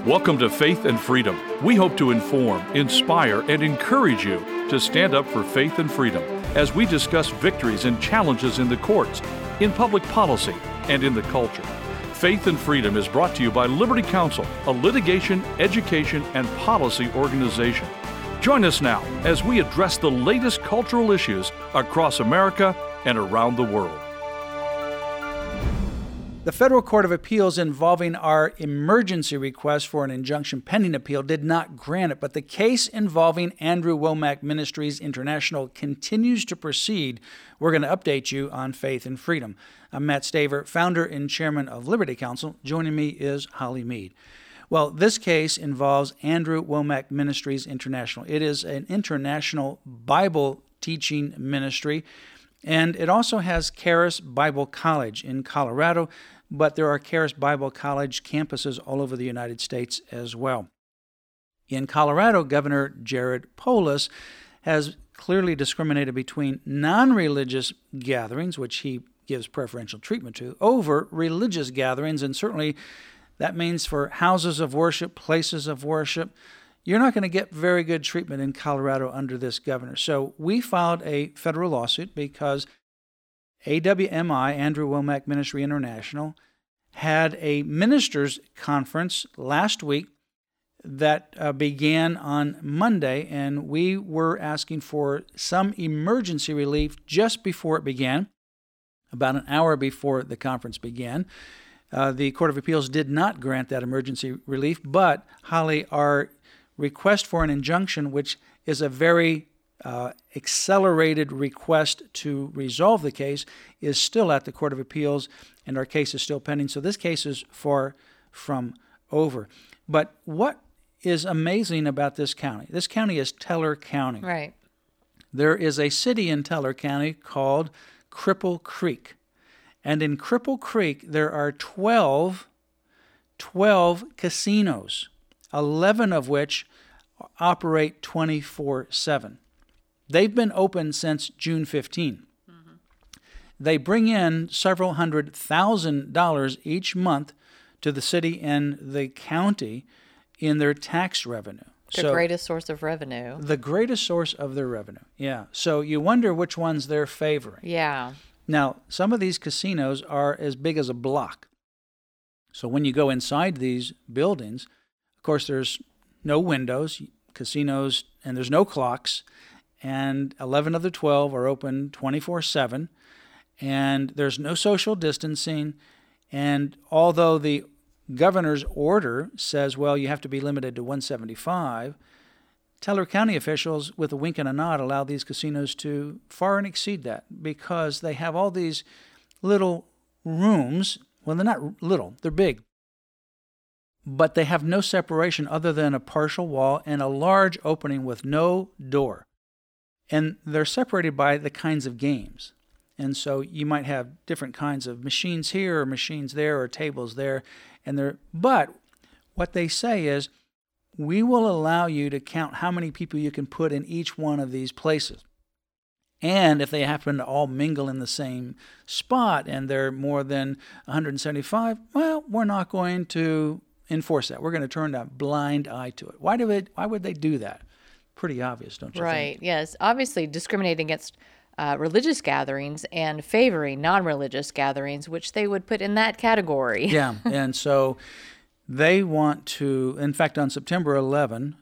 Welcome to Faith and Freedom. We hope to inform, inspire, and encourage you to stand up for faith and freedom as we discuss victories and challenges in the courts, in public policy, and in the culture. Faith and Freedom is brought to you by Liberty Counsel, a litigation, education, and policy organization. Join us now as we address the latest cultural issues across America and around the world. The Federal Court of Appeals involving our emergency request for an injunction pending appeal did not grant it, but the case involving Andrew Wommack Ministries International continues to proceed. We're going to update you on Faith and Freedom. I'm Matt Staver, founder and chairman of Liberty Counsel. Joining me is Holly Mead. Well, this case involves Andrew Wommack Ministries International. It is an international Bible teaching ministry, and it also has Charis Bible College in Colorado, but there are Charis Bible College campuses all over the United States as well. In Colorado, Governor Jared Polis has clearly discriminated between non-religious gatherings, which he gives preferential treatment to, over religious gatherings, and certainly that means for houses of worship, places of worship, you're not going to get very good treatment in Colorado under this governor. So we filed a federal lawsuit because AWMI, Andrew Wommack Ministry International, had a ministers' conference last week that began on Monday, and we were asking for some emergency relief just before it began, about an hour before the conference began. The Court of Appeals did not grant that emergency relief, but, Holly, our request for an injunction, which is a very accelerated request to resolve the case, is still at the Court of Appeals, and our case is still pending. So this case is far from over. But what is amazing about this county is Teller County. Right. There is a city in Teller County called Cripple Creek. And in Cripple Creek, there are 12 casinos, 11 of which operate 24/7. They've been open since June 15. Mm-hmm. They bring in several $100,000 each month to the city and the county in their tax revenue. The greatest source of revenue. The greatest source of their revenue, yeah. So you wonder which ones they're favoring. Yeah. Now, some of these casinos are as big as a block. So when you go inside these buildings, of course, there's no windows, casinos, and there's no clocks. And 11 of the 12 are open 24/7, and there's no social distancing. And although the governor's order says, well, you have to be limited to 175, Teller County officials, with a wink and a nod, allow these casinos to far and exceed that because they have all these little rooms. Well, they're not little, they're big. But they have no separation other than a partial wall and a large opening with no door. And they're separated by the kinds of games. And so you might have different kinds of machines here or machines there or tables there. But what they say is, we will allow you to count how many people you can put in each one of these places. And if they happen to all mingle in the same spot and they're more than 175, well, we're not going to enforce that. We're going to turn a blind eye to it. Why would they do that? Pretty obvious, don't you think? Right, yes. Obviously discriminating against religious gatherings and favoring non-religious gatherings, which they would put in that category. Yeah, and so they want to, in fact, on September 11,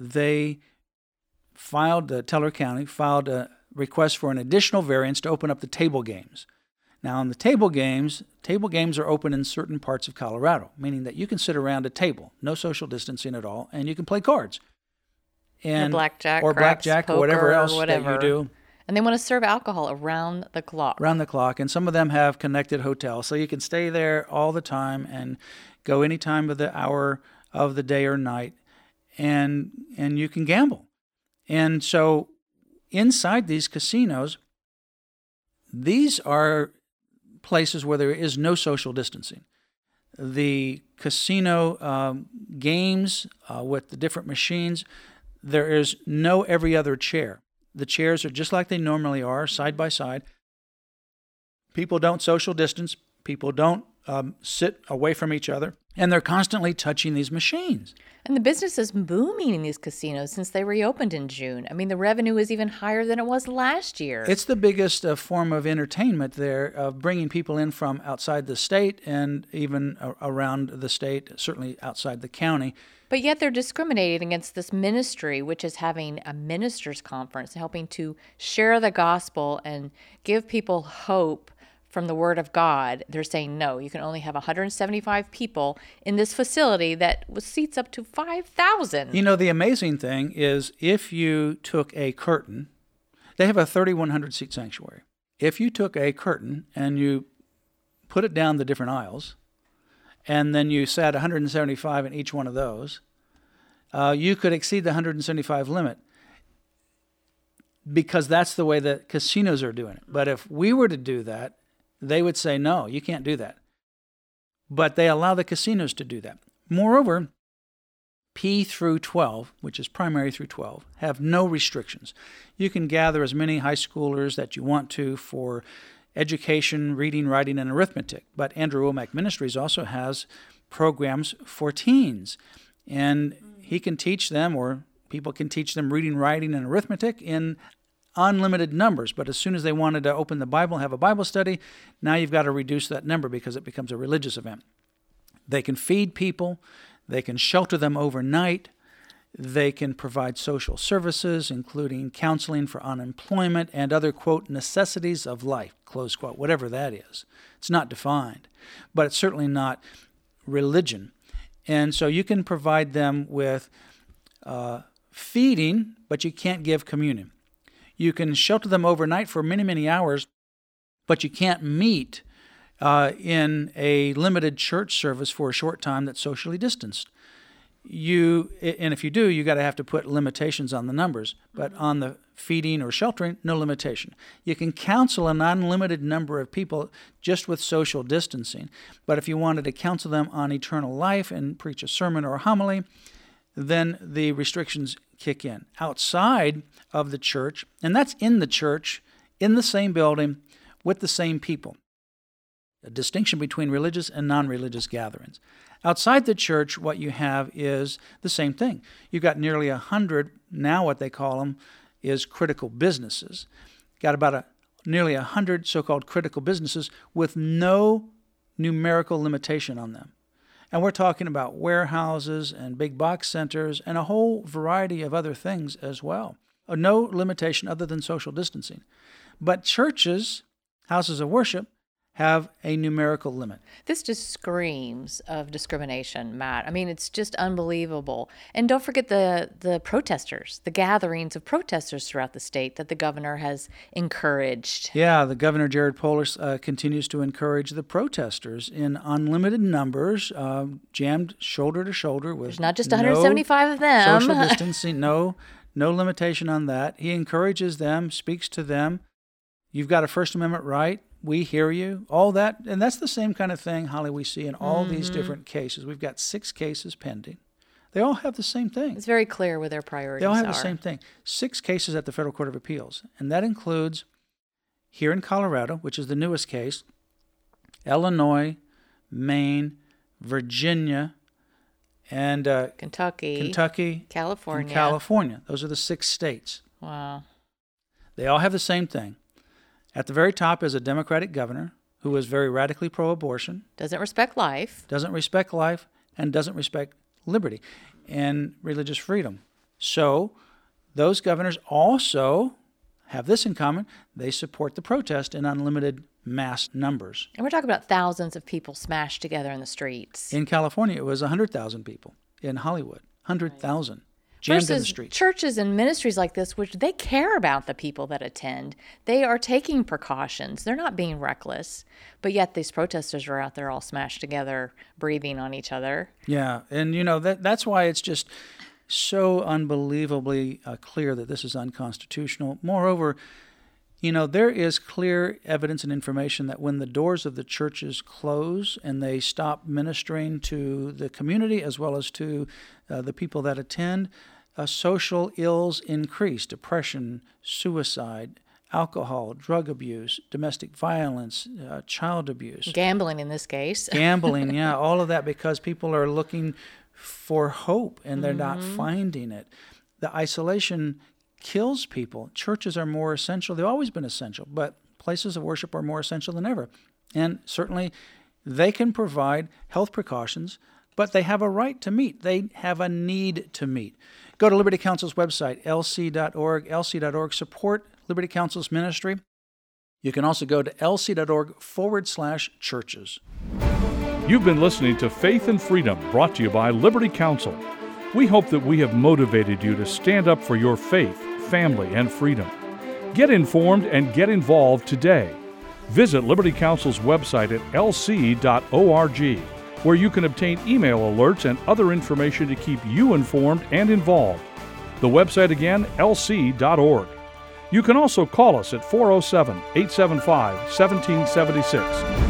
Teller County filed a request for an additional variance to open up the table games. Now, on the table games are open in certain parts of Colorado, meaning that you can sit around a table, no social distancing at all, and you can play cards. Or blackjack, or whatever else that you do. And they want to serve alcohol around the clock. Around the clock, and some of them have connected hotels, so you can stay there all the time and go any time of the hour of the day or night, and you can gamble. And so inside these casinos, these are places where there is no social distancing. The casino games with the different machines, there is no every other chair. The chairs are just like they normally are, side by side. People don't social distance. People don't sit away from each other, and they're constantly touching these machines. And the business is booming in these casinos since they reopened in June. I mean, the revenue is even higher than it was last year. It's the biggest form of entertainment there, of bringing people in from outside the state and even around the state, certainly outside the county. But yet they're discriminating against this ministry, which is having a ministers' conference, helping to share the gospel and give people hope from the Word of God. They're saying, no, you can only have 175 people in this facility that seats up to 5,000. You know, the amazing thing is if you took a curtain, they have a 3,100-seat sanctuary. If you took a curtain and you put it down the different aisles, and then you sat 175 in each one of those, you could exceed the 175 limit, because that's the way that casinos are doing it. But if we were to do that, they would say, no, you can't do that. But they allow the casinos to do that. Moreover, P through 12, which is primary through 12, have no restrictions. You can gather as many high schoolers that you want to for education, reading, writing, and arithmetic. But Andrew Wommack Ministries also has programs for teens. And he can teach them, or people can teach them reading, writing, and arithmetic in unlimited numbers. But as soon as they wanted to open the Bible and have a Bible study, now you've got to reduce that number because it becomes a religious event. They can feed people. They can shelter them overnight. They can provide social services, including counseling for unemployment and other, quote, necessities of life, close quote, whatever that is. It's not defined, but it's certainly not religion. And so you can provide them with feeding, but you can't give communion. You can shelter them overnight for many, many hours, but you can't meet in a limited church service for a short time that's socially distanced. And if you do, you got to have to put limitations on the numbers. But on the feeding or sheltering, no limitation. You can counsel an unlimited number of people just with social distancing. But if you wanted to counsel them on eternal life and preach a sermon or a homily, then the restrictions kick in. Outside of the church, and that's in the church, in the same building, with the same people. A distinction between religious and non-religious gatherings. Outside the church, what you have is the same thing. You've got nearly 100, now what they call them is critical businesses. Got about nearly 100 so-called critical businesses with no numerical limitation on them. And we're talking about warehouses and big box centers and a whole variety of other things as well. No limitation other than social distancing. But churches, houses of worship, have a numerical limit. This just screams of discrimination, Matt. I mean, it's just unbelievable. And don't forget the protesters, the gatherings of protesters throughout the state that the governor has encouraged. Yeah, the governor, Jared Polis, continues to encourage the protesters in unlimited numbers, jammed shoulder to shoulder with There's not just 175 of them. Social distancing, no limitation on that. He encourages them, speaks to them. You've got a First Amendment right. We hear you, all that. And that's the same kind of thing, Holly, we see in all these different cases. We've got 6 cases pending. They all have the same thing. It's very clear where their priorities are. They all have the same thing. 6 cases at the Federal Court of Appeals. And that includes here in Colorado, which is the newest case, Illinois, Maine, Virginia, and Kentucky, California. And California. Those are the 6 states. Wow. They all have the same thing. At the very top is a Democratic governor who is very radically pro-abortion. Doesn't respect life. Doesn't respect life and doesn't respect liberty and religious freedom. So those governors also have this in common. They support the protest in unlimited mass numbers. And we're talking about thousands of people smashed together in the streets. In California, it was 100,000 people. In Hollywood, 100,000. Jammed Versus in the streets. churches and ministries like this, which they care about the people that attend. They are taking precautions. They're not being reckless. But yet these protesters are out there all smashed together, breathing on each other. Yeah, and that's why it's just so unbelievably clear that this is unconstitutional. Moreover, there is clear evidence and information that when the doors of the churches close and they stop ministering to the community as well as to the people that attend, social ills increase, depression, suicide, alcohol, drug abuse, domestic violence, child abuse. Gambling in this case. Gambling, yeah, all of that, because people are looking for hope and they're not finding it. The isolation kills people. Churches are more essential. They've always been essential, but places of worship are more essential than ever. And certainly they can provide health precautions, but they have a right to meet. They have a need to meet. Go to Liberty Counsel's website, lc.org, lc.org. Support Liberty Counsel's ministry. You can also go to lc.org/churches. You've been listening to Faith and Freedom, brought to you by Liberty Counsel. We hope that we have motivated you to stand up for your faith, family, and freedom. Get informed and get involved today. Visit Liberty Counsel's website at lc.org, where you can obtain email alerts and other information to keep you informed and involved. The website again, lc.org. You can also call us at 407-875-1776.